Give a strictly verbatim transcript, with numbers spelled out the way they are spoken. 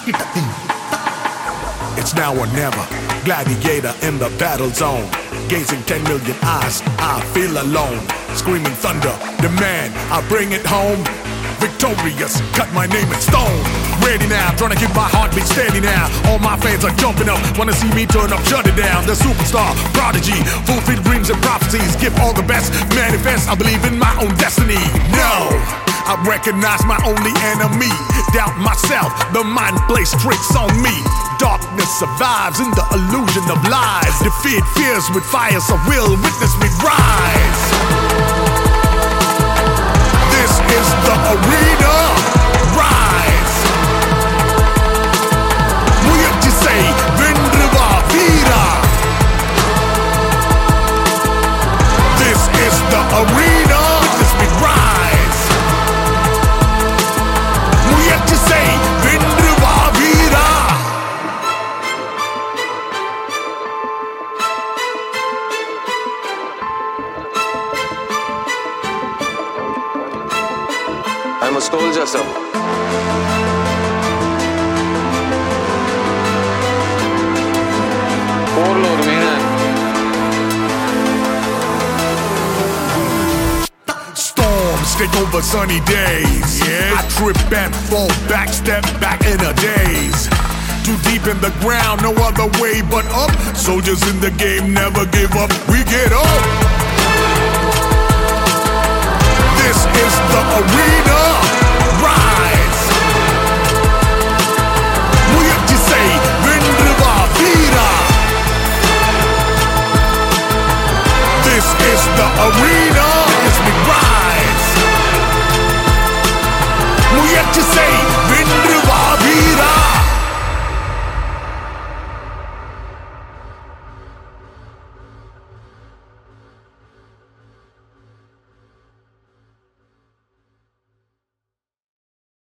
It's now or never, gladiator in the battle zone. Gazing ten million eyes, I feel alone. Screaming thunder, demand, I bring it home. Victorious, cut my name in stone. Ready now, trying to keep my heartbeat steady now. All my fans are jumping up, wanna see me turn up, shut it down. The superstar, prodigy, fulfill dreams and prophecies. Give all the best, manifest, I believe in my own destiny. No, I recognize my only enemy. Doubt myself, the mind plays tricks on me. Darkness survives in the illusion of lies. Defeat fears with fire, so will witness me rise. This is the arena. Rise. முயற்சி செய், வென்று வா வீரா. This is the arena. Witness me rise. முயற்சி செய், வென்று வா வீரா. I'm a soldier, sir. Warlord, man. Storms take over sunny days. Yeah. I trip and fall back, step back in a daze. Too deep in the ground, no other way but up. Soldiers in the game never give up. We get up.